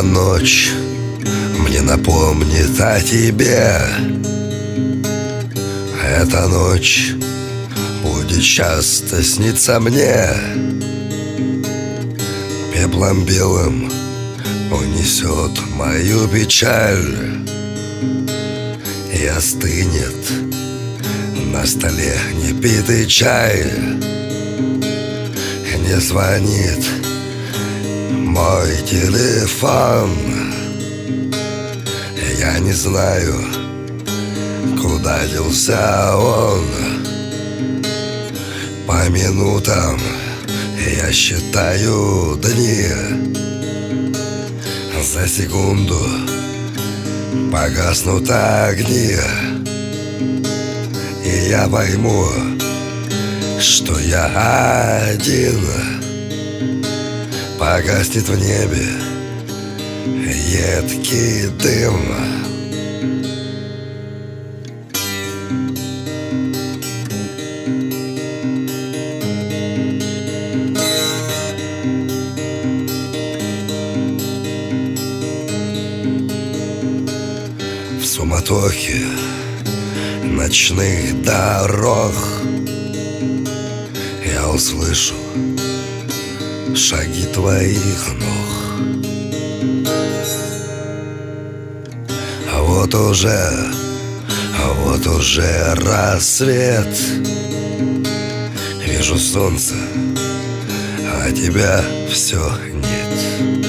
ночь мне напомнит о тебе. Эта ночь будет часто сниться мне. Пеплом белым унесет мою печаль и остынет на столе непитый чай. Не звонит мой телефон. Я не знаю, куда делся он. По минутам я считаю дни. За секунду погаснут огни, и я пойму, что я один. Погаснет в небе едкий дым. В суматохе ночных дорог я услышу шаги твоих ног. А вот уже рассвет. Вижу солнце, а тебя все нет.